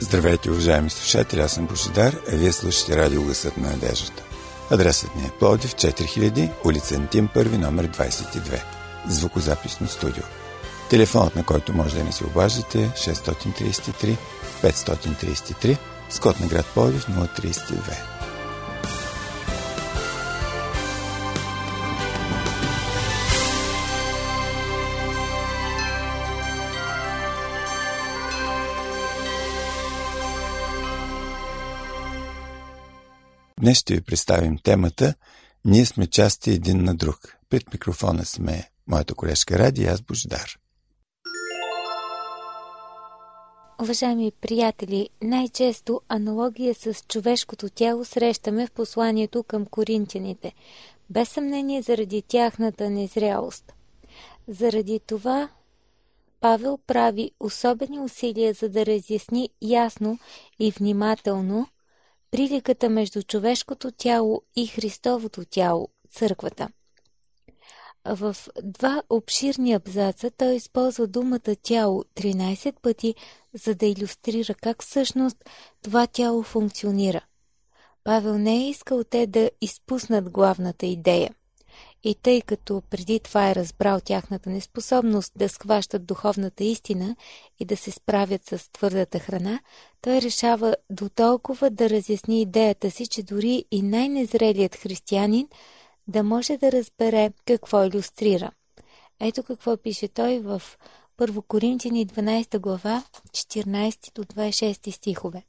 Здравейте, уважаеми слушатели, аз съм Божидар, а вие слушате радио Гласът на надеждата. Адресът ни е Пловдив, 4000, улица Антим 1, номер 22. Звукозаписно студио. Телефонът, на който може да ни се обаждате, е 633 533, с код на град Пловдив 032. Днес ще ви представим темата «Ние сме части един на друг». Пред микрофона сме моята колежка Ради и аз Божидар. Уважаеми приятели, най-често аналогия с човешкото тяло срещаме в посланието към коринтяните, без съмнение заради тяхната незрялост. Заради това Павел прави особени усилия, за да разясни ясно и внимателно приликата между човешкото тяло и Христовото тяло, църквата. В два обширни абзаца той използва думата тяло 13 пъти, за да илюстрира как всъщност това тяло функционира. Павел не е искал те да изпуснат главната идея. И тъй като преди това е разбрал тяхната неспособност да схващат духовната истина и да се справят с твърдата храна, той решава дотолкова да разясни идеята си, че дори и най-незрелият християнин да може да разбере какво илюстрира. Ето какво пише той в 1 Коринтияни 12 глава, 14 до 26 стихове.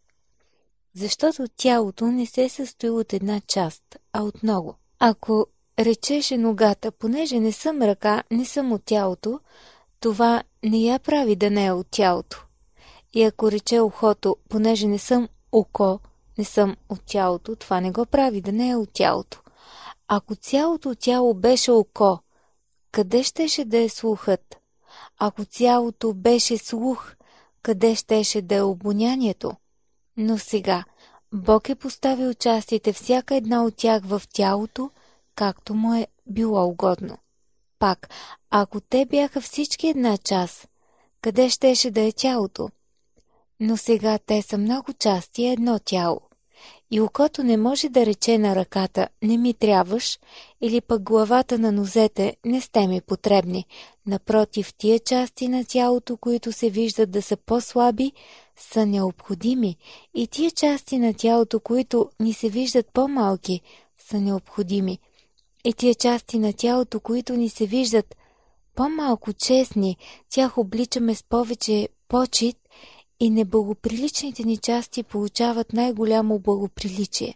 Защото тялото не се състои от една част, а от много. Ако речеше ногата, понеже не съм ръка, не съм от тялото, това не я прави да не е от тялото. И ако рече ухото, понеже не съм око, не съм от тялото, това не го прави да не е от тялото. Ако цялото тяло беше око, къде щеше да е слухът? Ако цялото беше слух, къде щеше да е обонянието? Но сега Бог е поставил частите, всяка една от тях в тялото, както му е било угодно. Пак, ако те бяха всички една част, къде щеше да е тялото? Но сега те са много части едно тяло. И окото не може да рече на ръката «не ми трябваш» или пък главата на нозете «не сте ми потребни». Напротив, тия части на тялото, които се виждат да са по-слаби, са необходими. И тия части на тялото, които ни се виждат по-малки, са необходими. И тия части на тялото, които ни се виждат по-малко честни, тях обличаме с повече почит и неблагоприличните ни части получават най-голямо благоприличие.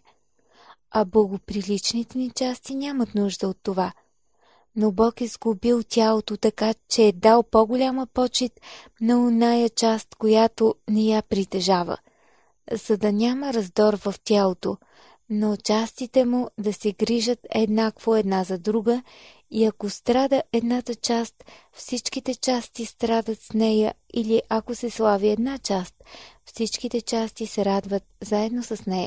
А благоприличните ни части нямат нужда от това. Но Бог е сглобил тялото така, че е дал по-голяма почит на оная част, която не я притежава, за да няма раздор в тялото, но частите му да се грижат еднакво една за друга и ако страда едната част, всичките части страдат с нея или ако се слави една част, всичките части се радват заедно с нея.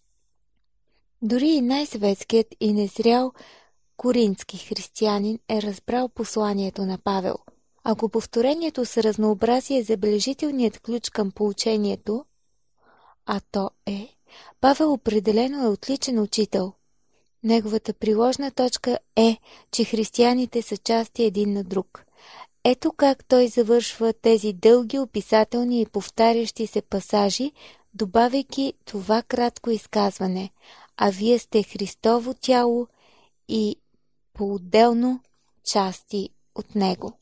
Дори и най-светският и незрял коринтски християнин е разбрал посланието на Павел. Ако повторението с разнообразие е забележителният ключ към поучението, а то е, Павел определено е отличен учител. Неговата приложна точка е, че християните са части един на друг. Ето как той завършва тези дълги, описателни и повтарящи се пасажи, добавяйки това кратко изказване: а вие сте Христово тяло и по-отделно части от него.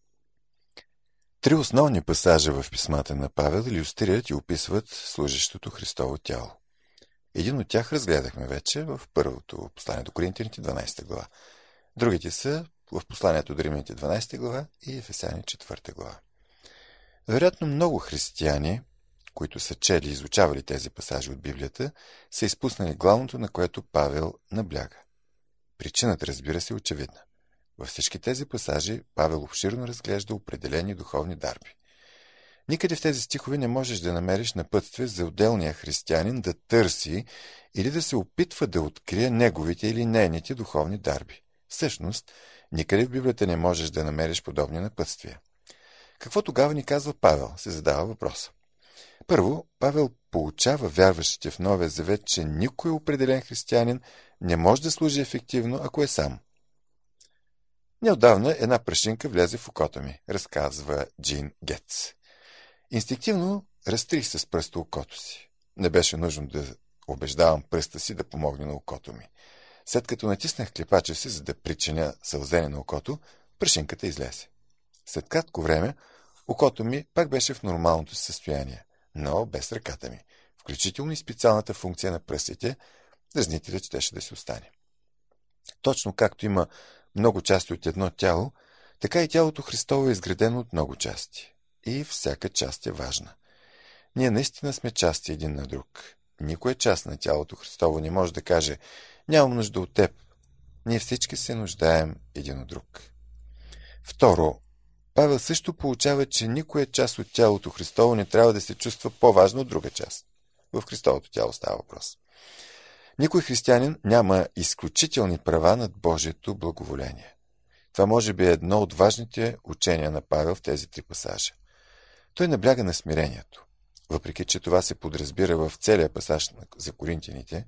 Три основни пасажа в писмата на Павел илюстрират и описват служещото Христово тяло. Един от тях разгледахме вече в първото послание до Коринтяните, 12 глава. Другите са в посланието до Римляните, 12 глава и Ефесяни, 4 глава. Вероятно много християни, които са чели и изучавали тези пасажи от Библията, са изпуснали главното, на което Павел набляга. Причината, разбира се, е очевидна. Във всички тези пасажи Павел обширно разглежда определени духовни дарби. Никъде в тези стихове не можеш да намериш напътствие за отделния християнин да търси или да се опитва да открие неговите или нейните духовни дарби. Всъщност, никъде в Библията не можеш да намериш подобни напътствия. Какво тогава ни казва Павел, се задава въпроса. Първо, Павел поучава вярващите в Новия Завет, че никой определен християнин не може да служи ефективно, ако е сам. Неотдавна една прашинка влезе в окото ми, разказва Джин Гетц. Инстинктивно разтрих с пръста окото си. Не беше нужно да убеждавам пръста си да помогне на окото ми. След като натиснах клепача си, за да причиня сълзене на окото, прашинката излезе. След кратко време, окото ми пак беше в нормалното си състояние, но без ръката ми, включително и специалната функция на пръстите, дразнителят щеше да си остане. Точно както има много части от едно тяло, така и тялото Христово е изградено от много части. И всяка част е важна. Ние наистина сме части един на друг. Никоя част на тялото Христово не може да каже: нямам нужда от теб. Ние всички се нуждаем един от друг. Второ, Павел също получава, че никоя част от тялото Христово не трябва да се чувства по-важна от друга част. В Христовото тяло става въпрос. Никой християнин няма изключителни права над Божието благоволение. Това може би е едно от важните учения на Павел в тези три пасажа. Той набляга на смирението. Въпреки че това се подразбира в целия пасаж за коринтяните,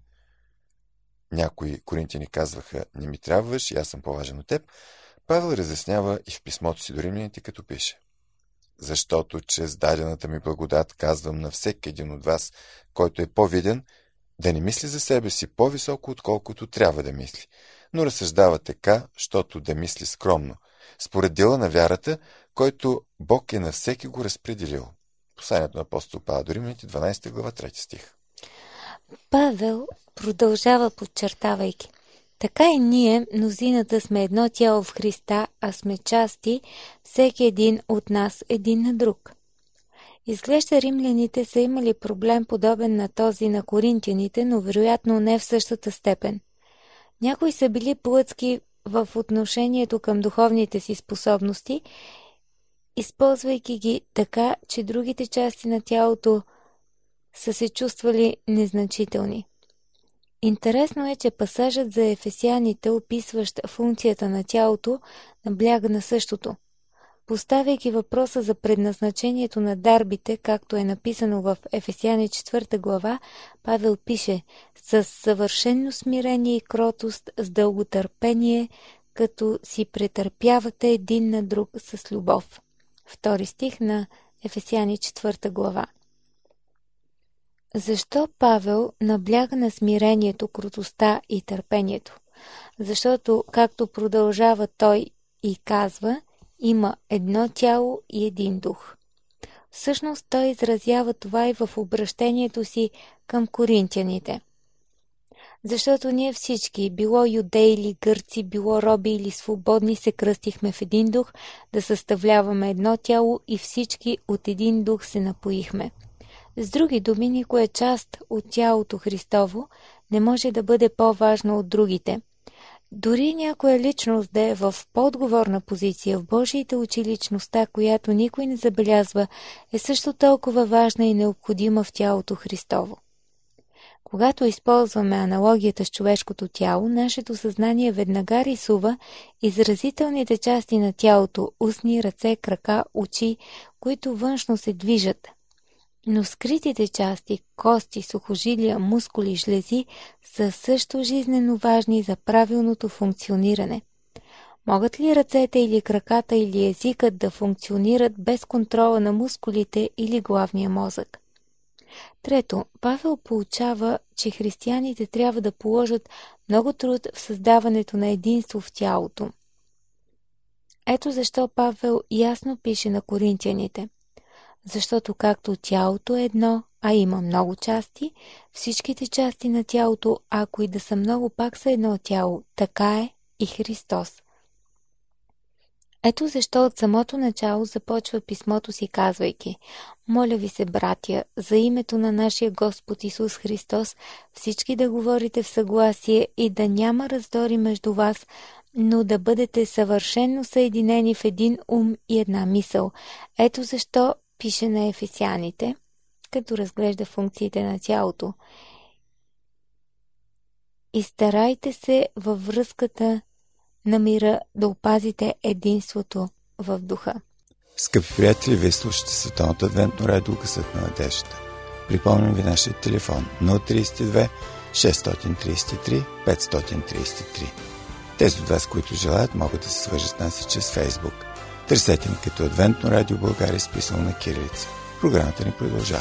някои коринтяни казваха: не ми трябваш и аз съм по-важен от теб, Павел разяснява и в писмото си до римляните, като пише: защото чрез дадената ми благодат казвам на всеки един от вас, който е по-виден, да не мисли за себе си по-високо, отколкото трябва да мисли, но разсъждава така, щото да мисли скромно, според дела на вярата, който Бог е на всеки го разпределил. Посланието на апостол Павел до Римляните, 12 глава, 3 стих. Павел продължава, подчертавайки: така и ние, мнозината, сме едно тяло в Христа, а сме части, всеки един от нас един на друг. Изглежда римляните са имали проблем подобен на този на коринтяните, но вероятно не в същата степен. Някои са били плътски в отношението към духовните си способности, използвайки ги така, че другите части на тялото са се чувствали незначителни. Интересно е, че пасажът за ефесяните, описващ функцията на тялото, набляга на същото. Поставяйки въпроса за предназначението на дарбите, както е написано в Ефесяни 4 глава, Павел пише: с съвършено смирение и кротост, с дълготърпение, като си претърпявате един на друг с любов. 2 стих на Ефесяни 4 глава. Защо Павел набляга на смирението, кротостта и търпението? Защото, както продължава той и казва, има едно тяло и един дух. Всъщност той изразява това и в обращението си към коринтяните. Защото ние всички, било юдеи или гърци, било роби или свободни, се кръстихме в един дух, да съставляваме едно тяло и всички от един дух се напоихме. С други думи, никоя част от тялото Христово не може да бъде по-важна от другите. Дори някоя личност да е в по-отговорна позиция в Божиите очи, личността, която никой не забелязва, е също толкова важна и необходима в тялото Христово. Когато използваме аналогията с човешкото тяло, нашето съзнание веднага рисува изразителните части на тялото – устни, ръце, крака, очи, които външно се движат. Но скритите части, кости, сухожилия, мускули, жлези са също жизнено важни за правилното функциониране. Могат ли ръцете или краката или езикът да функционират без контрола на мускулите или главния мозък? Трето, Павел поучава, че християните трябва да положат много труд в създаването на единство в тялото. Ето защо Павел ясно пише на коринтяните: защото както тялото е едно, а има много части, всичките части на тялото, ако и да са много, пак са едно тяло, така е и Христос. Ето защо от самото начало започва писмото си, казвайки: моля ви се, братя, за името на нашия Господ Исус Христос, всички да говорите в съгласие и да няма раздори между вас, но да бъдете съвършено съединени в един ум и една мисъл. Ето защо пише на ефесяните, като разглежда функциите на тялото: и старайте се във връзката на мира да опазите единството в духа. Скъпи приятели, вие слушате Световното адвентно радио Късът на надеждата. Припомням ви нашия телефон 032 633 533. Тези от вас, които желаят, могат да се свържат с нас и чрез Фейсбук. Търсете ни като Адвентно радио България, изписано на кирилица. Програмата ни продължава.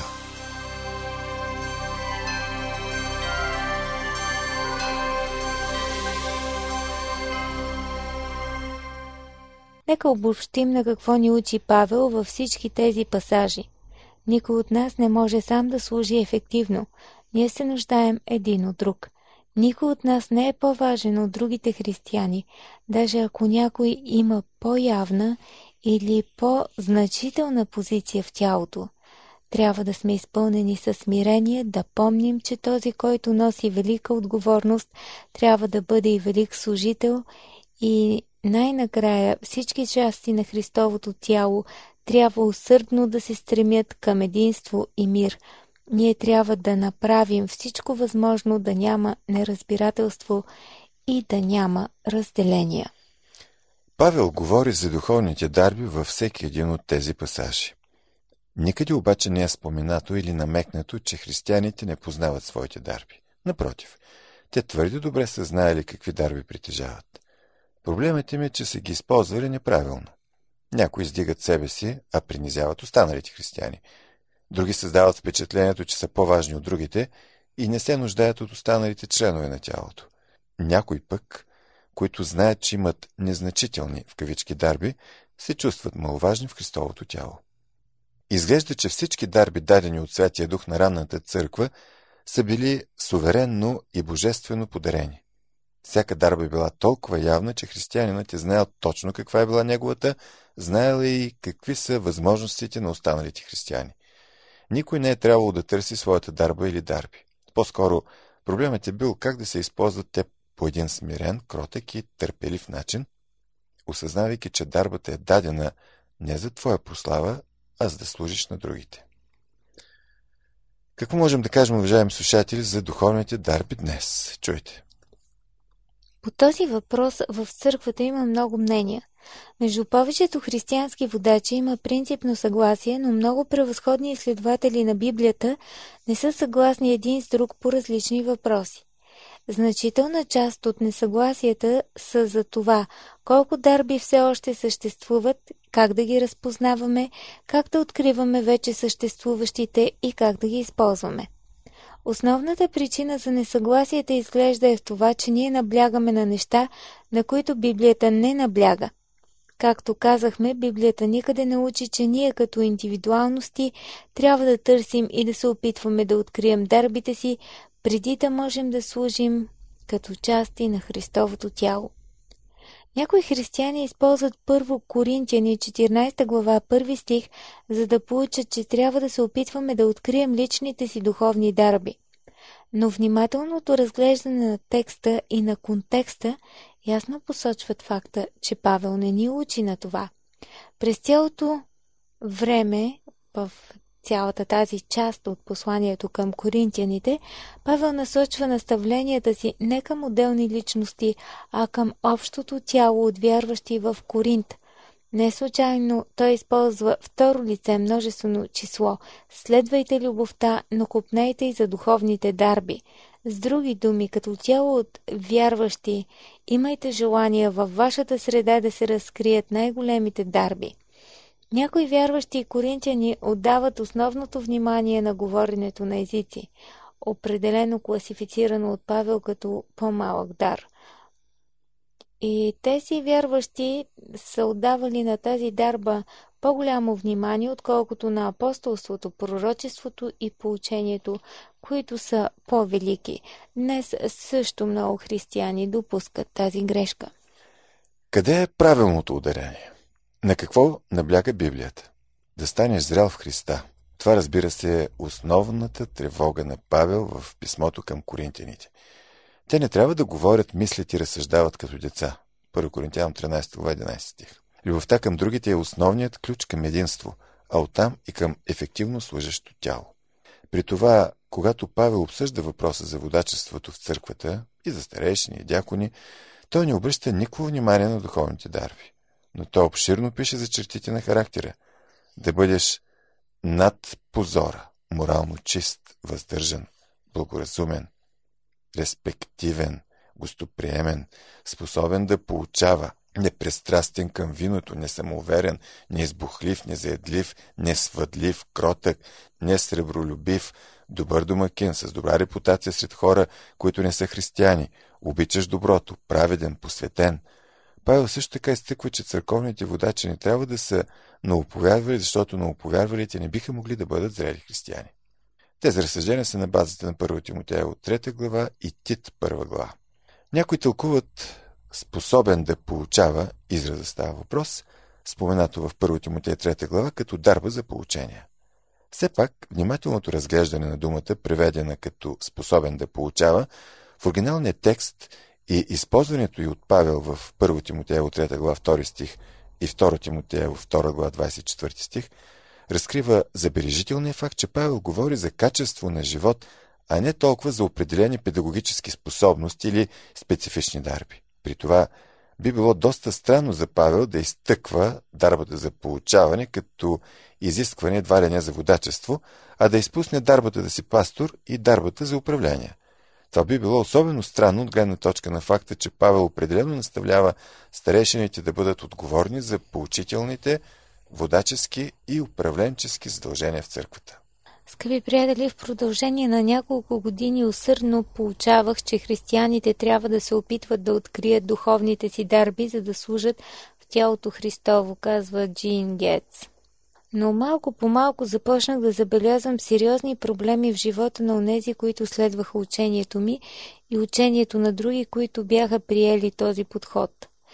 Нека обобщим на какво ни учи Павел във всички тези пасажи. Никой от нас не може сам да служи ефективно. Ние се нуждаем един от друг. Никой от нас не е по-важен от другите християни, даже ако някой има по-явна или по-значителна позиция в тялото. Трябва да сме изпълнени със смирение, да помним, че този, който носи велика отговорност, трябва да бъде и велик служител и най-накрая всички части на Христовото тяло трябва усърдно да се стремят към единство и мир. Ние трябва да направим всичко възможно да няма неразбирателство и да няма разделения. Павел говори за духовните дарби във всеки един от тези пасажи. Никъде обаче не е споменато или намекнато, че християните не познават своите дарби. Напротив, те твърде добре са знаели какви дарби притежават. Проблемът им е, че са ги използвали неправилно. Някои издигат себе си, а принизяват останалите християни. Други създават впечатлението, че са по-важни от другите и не се нуждаят от останалите членове на тялото. Някои пък, които знаят, че имат незначителни в кавички дарби, се чувстват маловажни в Христовото тяло. Изглежда, че всички дарби, дадени от Святия Дух на ранната църква, са били суверенно и божествено подарени. Всяка дарба е била толкова явна, че християнинът е знаел точно каква е била неговата, знаел и какви са възможностите на останалите християни. Никой не е трябвало да търси своята дарба или дарби. По-скоро проблемът е бил как да се използват те по един смирен, кротък и търпелив начин, осъзнавайки, че дарбата е дадена не за твоя прослава, а за да служиш на другите. Какво можем да кажем, уважаеми слушатели, за духовните дарби днес? Чуйте. По този въпрос в църквата има много мнения. Между повечето християнски водачи има принципно съгласие, но много превъзходни изследователи на Библията не са съгласни един с друг по различни въпроси. Значителна част от несъгласията са за това, колко дарби все още съществуват, как да ги разпознаваме, как да откриваме вече съществуващите и как да ги използваме. Основната причина за несъгласията изглежда е в това, че ние наблягаме на неща, на които Библията не набляга. Както казахме, Библията никъде не учи, че ние като индивидуалности трябва да търсим и да се опитваме да открием дарбите си, преди да можем да служим като части на Христовото тяло. Някои християни използват първо Коринтияни 14 глава 1 стих, за да получат, че трябва да се опитваме да открием личните си духовни дарби. Но внимателното разглеждане на текста и на контекста ясно посочват факта, че Павел не ни учи на това. През цялото време, в цялата тази част от посланието към коринтияните, Павел насочва наставленията си не към отделни личности, а към общото тяло от вярващи в Коринт. Не случайно той използва второ лице множествено число. Следвайте любовта, но копнейте и за духовните дарби. С други думи, като тяло от вярващи, имайте желание във вашата среда да се разкрият най-големите дарби. Някои вярващи коринтяни отдават основното внимание на говоренето на езици, определено класифицирано от Павел като по-малък дар. И тези вярващи са отдавали на тази дарба по-голямо внимание, отколкото на апостолството, пророчеството и поучението, които са по-велики. Днес също много християни допускат тази грешка. Къде е правилното ударение? На какво набляга Библията? Да станеш зрял в Христа. Това, разбира се, е основната тревога на Павел в писмото към коринтяните. Те не трябва да говорят, мислят и разсъждават като деца. 1 Коринтян 13 глава 11 стих. Любовта към другите е основният ключ към единство, а оттам и към ефективно служещо тяло. При това, когато Павел обсъжда въпроса за водачеството в църквата и за старейшини и дякони, той не обръща никакво внимание на духовните дарби. но той обширно пише за чертите на характера. Да бъдеш над позора, морално чист, въздържан, благоразумен, респективен, гостоприемен, способен да поучава, непристрастен към виното, несамоуверен, неизбухлив, незаедлив, несвъдлив, кротък, несребролюбив, добър домакин, с добра репутация сред хора, които не са християни, обичаш доброто, праведен, посветен. Павел също така изтъква, че църковните водачи не трябва да са новоповярвали, защото новоповярвалите не биха могли да бъдат зрели християни. Тези разсъждения са на базата на 1 Тимотея от 3 глава и Тит 1 глава. Някои тълкуват способен да поучава, израза става въпрос, споменато в 1 Тимотея 3 глава, като дарба за поучение. Все пак, внимателното разглеждане на думата, преведена като способен да поучава, в оригиналния текст и използването й от Павел в 1 Тимотея от 3 глава 2 стих и 2 Тимотея в 2 глава 24 стих, разкрива забележителния факт, че Павел говори за качество на живот, а не толкова за определени педагогически способности или специфични дарби. При това би било доста странно за Павел да изтъква дарбата за поучаване като изискване едва ли не за водачество, а да изпусне дарбата да си пастор и дарбата за управление. Това би било особено странно от гледна точка на факта, че Павел определено наставлява старейшините да бъдат отговорни за поучителните, водачески и управленчески задължения в църквата. Скъпи приятели, в продължение на няколко години усърдно поучавах, че християните трябва да се опитват да открият духовните си дарби, за да служат в тялото Христово, казва Джин Гетц. Но малко по малко започнах да забелязвам сериозни проблеми в живота на онези, които следваха учението ми и учението на други, които бяха приели този подход.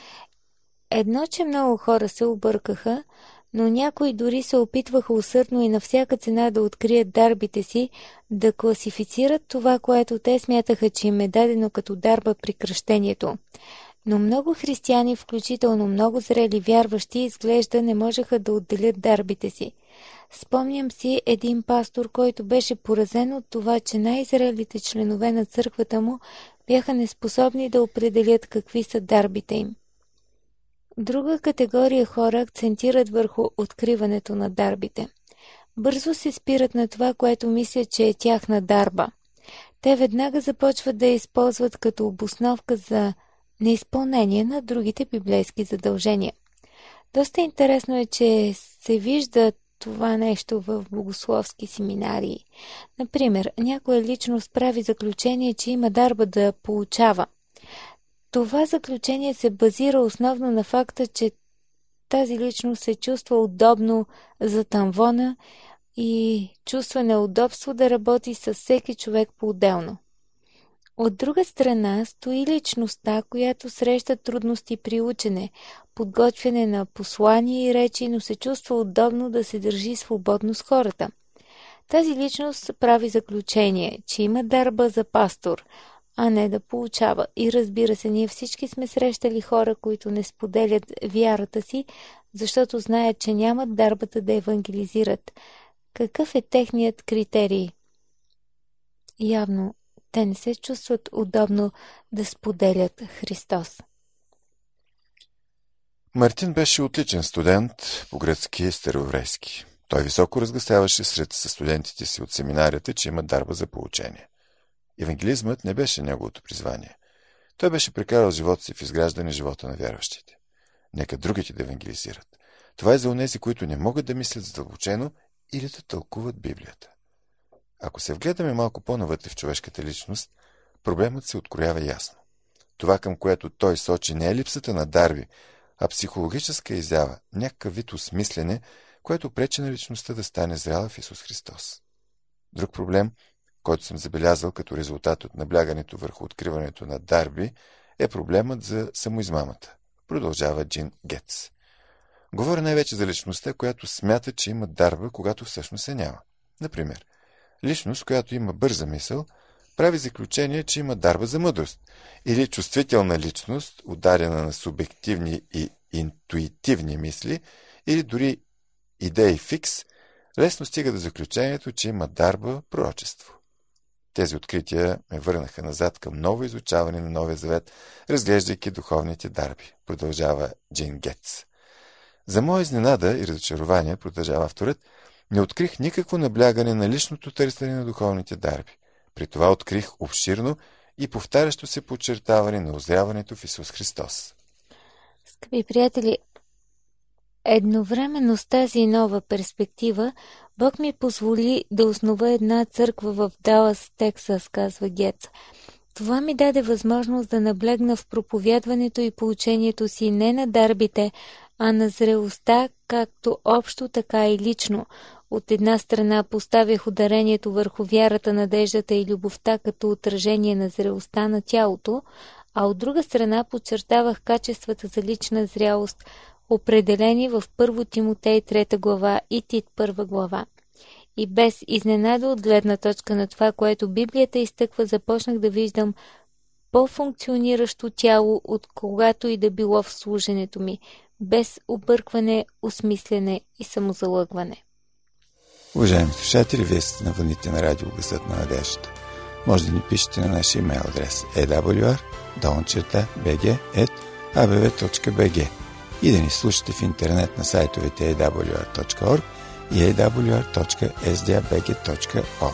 Едно, че много хора се объркаха, но някои дори се опитваха усърдно и на всяка цена да открият дарбите си, да класифицират това, което те смятаха, че им е дадено като дарба при кръщението. Но много християни, включително много зрели вярващи, изглежда не можеха да отделят дарбите си. Спомням си един пастор, който беше поразен от това, че най-зрелите членове на църквата му бяха неспособни да определят какви са дарбите им. Друга категория хора акцентират върху откриването на дарбите. Бързо се спират на това, което мислят, че е тяхна дарба. Те веднага започват да я използват като обосновка за неизпълнение на другите библейски задължения. Доста интересно е, че се вижда това нещо в богословски семинарии. Например, някоя личност прави заключение, че има дарба да поучава. Това заключение се базира основно на факта, че тази личност се чувства удобно за тамвона и чувства неудобство да работи с всеки човек по-отделно. От друга страна стои личността, която среща трудности при учене, подготвяне на послания и речи, но се чувства удобно да се държи свободно с хората. Тази личност прави заключение, че има дарба за пастор, а не да поучава. И разбира се, ние всички сме срещали хора, които не споделят вярата си, защото знаят, че нямат дарбата да евангелизират. Какъв е техният критерий? Явно, те не се чувстват удобно да споделят Христос. Мартин беше отличен студент по гръцки и староеврейски. Той високо разгласяваше сред студентите си от семинарията, че има дарба за поучение. Евангелизмът не беше неговото призвание. Той беше прекарал живота си в изграждане живота на вярващите. Нека другите да евангелизират. Това е за онези, които не могат да мислят задълбочено или да тълкуват Библията. Ако се вгледаме малко по-навътре в човешката личност, проблемът се откроява ясно. Това, към което той сочи, не е липсата на дарби, а психологическа изява, някакъв вид осмислене, което пречи на личността да стане зряла в Исус Христос. Друг проблем, който съм забелязал като резултат от наблягането върху откриването на дарби, е проблемът за самоизмамата. Продължава Джин Гетц. Говоря най-вече за личността, която смята, че има дарба, когато всъщност се няма. Например, личност, която има бърза мисъл, прави заключение, че има дарба за мъдрост. Или чувствителна личност, ударена на субективни и интуитивни мисли, или дори идеи фикс, лесно стига до заключението, че има дарба пророчество. Тези открития ме върнаха назад към ново изучаване на Новия Завет, разглеждайки духовните дарби, продължава Джин Гетц. За моя изненада и разочарование, продължава авторът, не открих никакво наблягане на личното търсене на духовните дарби. При това открих обширно и повтарящо се подчертаване на озряването в Исус Христос. Скъпи приятели, едновременно с тази нова перспектива, Бог ми позволи да основа една църква в Далас, Тексас, казва Гец. Това ми даде възможност да наблегна в проповядването и поучението си не на дарбите, а на зрелостта, както общо, така и лично. От една страна поставях ударението върху вярата, надеждата и любовта като отражение на зрелостта на тялото, а от друга страна подчертавах качествата за лична зрялост, определени в 1 Тимотей 3 глава и Тит 1 глава. И без изненада от гледна точка на това, което Библията изтъква, започнах да виждам по-функциониращо тяло, от когато и да било в служенето ми, без объркване, осмислене и самозалъгване. Уважаеми слушатели, вие сте на вълните на радио Гласът на надеждата. Може да ни пишете на нашия имейл адрес awr@bg.abv.bg и да ни слушате в интернет на сайтовете awr.org и awr.sdabg.org.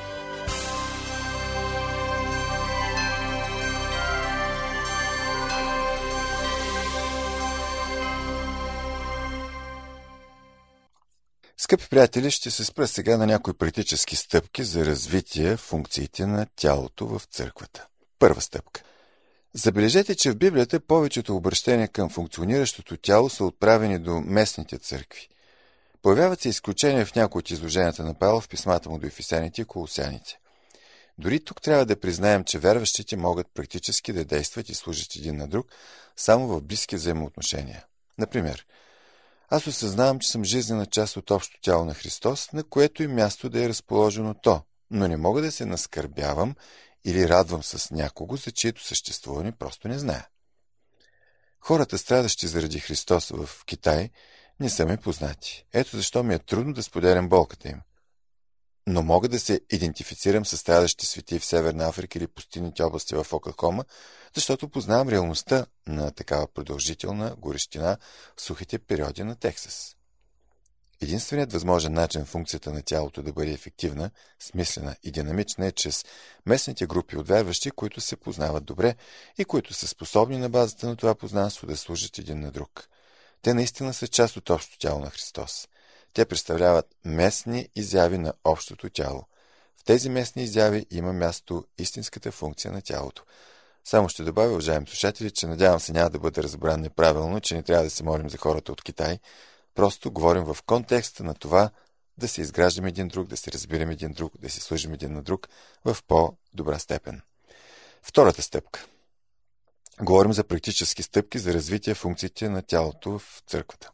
Скъпи приятели, ще се спра сега на някои практически стъпки за развитие функциите на тялото в църквата. Първа стъпка. Забележете, че в Библията повечето обращения към функциониращото тяло са отправени до местните църкви. Появяват се изключения в някои от изложенията на Павел в писмата му до Ефесяните и Колосяните. Дори тук трябва да признаем, че вярващите могат практически да действат и служат един на друг само в близки взаимоотношения. Например, аз осъзнавам, че съм жизнена част от общото тяло на Христос, на което и място да е разположено то, но не мога да се наскърбявам или радвам с някого, за чието съществуване просто не зная. Хората, страдащи заради Христос в Китай, не са ме познати. Ето защо ми е трудно да споделям болката им. Но мога да се идентифицирам с страдащи свети в Северна Африка или пустинните области в Оклахома, защото познавам реалността на такава продължителна горещина в сухите периоди на Тексас. Единственият възможен начин функцията на тялото да бъде ефективна, смислена и динамична е чрез местните групи от вярващи, които се познават добре и които са способни на базата на това познанство да служат един на друг. Те наистина са част от общото тяло на Христос. Те представляват местни изяви на общото тяло. В тези местни изяви има място истинската функция на тялото. Само ще добавя, уважаеми слушатели, че надявам се няма да бъде разбран неправилно, че не трябва да се молим за хората от Китай. Просто говорим в контекста на това да се изграждаме един друг, да се разбираме един друг, да се служим един на друг в по-добра степен. Втората стъпка. Говорим за практически стъпки за развитие функциите на тялото в църквата.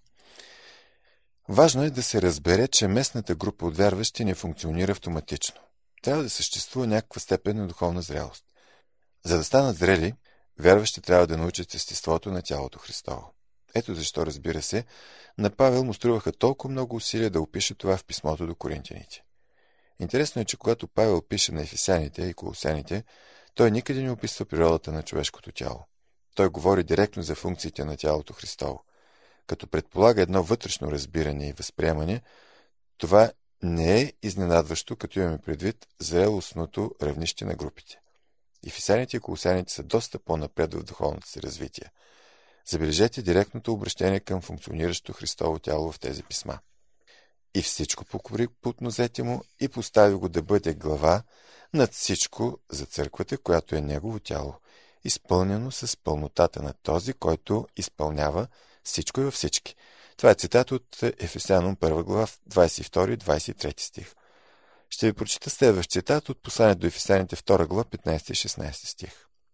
Важно е да се разбере, че местната група от вярващи не функционира автоматично. Трябва да съществува някаква степен на духовна зрялост. За да станат зрели, вярващи трябва да научат естеството на тялото Христово. Ето защо, разбира се, на Павел му струваха толкова много усилия да опише това в писмото до коринтяните. Интересно е, че когато Павел пише на ефесяните и колосяните, той никъде не описва природата на човешкото тяло. Той говори директно за функциите на тялото Христово. Като предполага едно вътрешно разбиране и възприемане, това не е изненадващо, като имаме предвид зрелостното равнище на групите. Ефесяните и колосяните са доста по-напред в духовното си развитие. Забележете директното обращение към функциониращо Христово тяло в тези писма. И всичко покори под нозете му и постави го да бъде глава над всичко за църквата, която е негово тяло, изпълнено с пълнотата на този, който изпълнява всичко и във всички. Това е цитат от Ефесяном 1 глава 22 и 23 стих. Ще ви прочита следващ цитат от посланието до Ефесяните 2 глава 15 и 16 стих.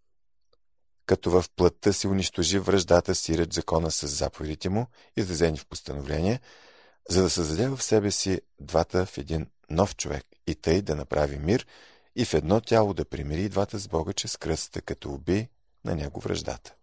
Като в плътта си унищожи враждата, сиреч закона с заповедите му, изразени в постановление, за да създаде в себе си двата в един нов човек и тъй да направи мир и в едно тяло да примири двата с Бога чрез кръста, като уби на него враждата.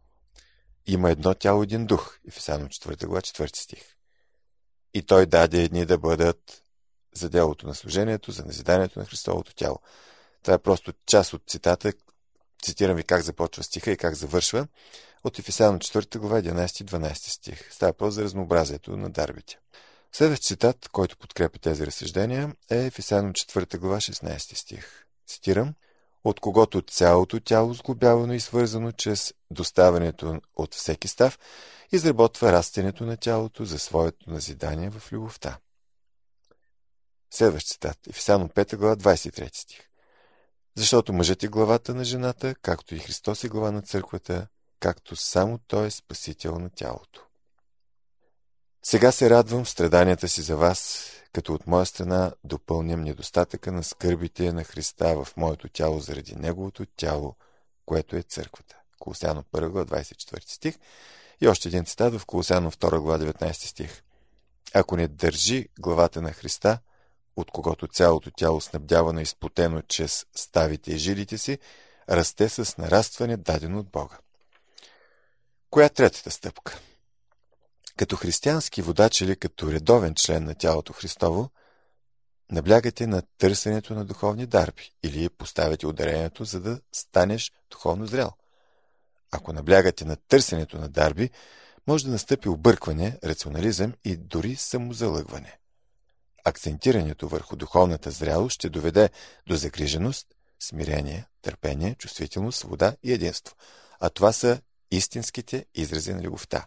Има едно тяло, един дух, Ефесяно 4 глава 4 стих. И той даде едни да бъдат за делото на служението, за назиданието на Христовото тяло. Това е просто част от цитата. Цитирам ви как започва стиха и как завършва. от Ефесяно 4 глава 11-12 стих. Става въпрос за разнообразието на дарбите. Следващ цитат, който подкрепя тези разсъждения, е Ефесяно 4 глава 16 стих. Цитирам: от когото цялото тяло, сглобявано и свързано чрез доставянето от всеки став, изработва растенето на тялото за своето назидание в любовта. Следващ цитат, Ефесяно 5 глава 23 стих. Защото мъжът е главата на жената, както и Христос е глава на църквата, както само Той е спасител на тялото. Сега се радвам в страданията си за вас, като от моя страна допълням недостатъка на скърбите на Христа в моето тяло заради Неговото тяло, което е църквата. Колосяно 1 глава 24 стих и още един цитат в Колосяно 2 глава 19 стих. Ако не държи главата на Христа, от когото цялото тяло снабдявано и изплотено чрез ставите и жилите си, расте с нарастване дадено от Бога. Коя е третата стъпка? Като християнски водач или като редовен член на тялото Христово, наблягате на търсенето на духовни дарби или поставяте ударението, за да станеш духовно зрял. Ако наблягате на търсенето на дарби, може да настъпи объркване, рационализъм и дори самозалъгване. Акцентирането върху духовната зрялост ще доведе до загриженост, смирение, търпение, чувствителност, свобода и единство. А това са истинските изрази на любовта.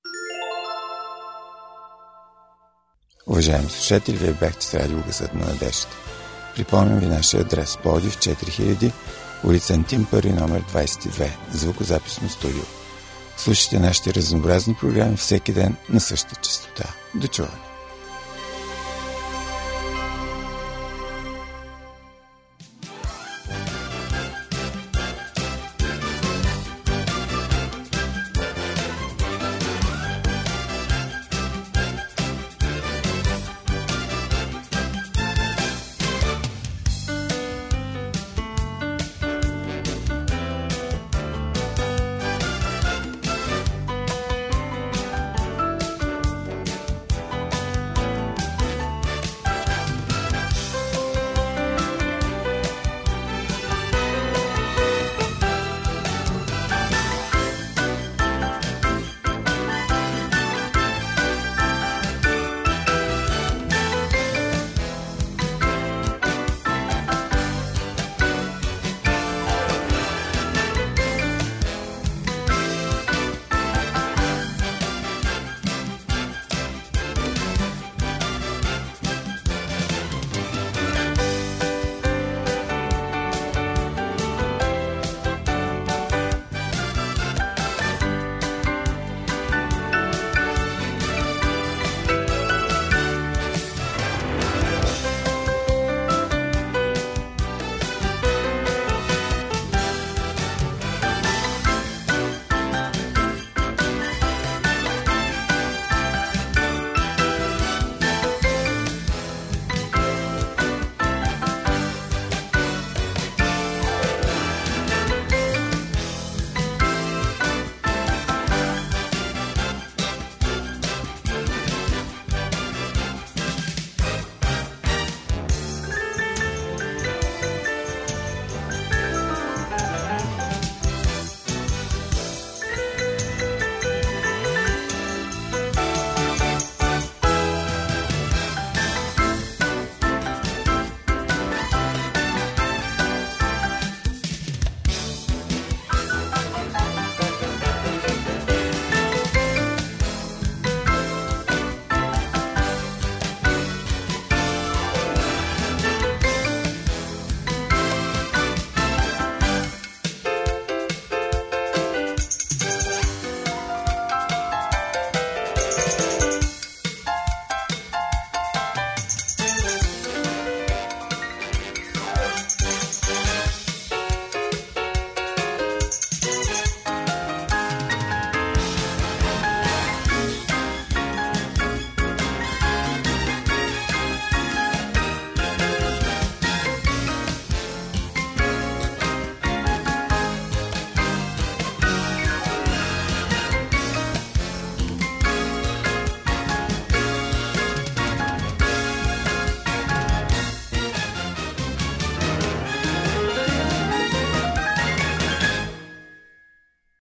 Уважаеми слушатели, вие бяхте с радио Гласът на надеждата. Припомням ви нашия адрес: Пловдив 4000, улица Антим I, номер 22, звукозаписно студио. Слушайте нашите разнообразни програми всеки ден на същата честота. До чуване!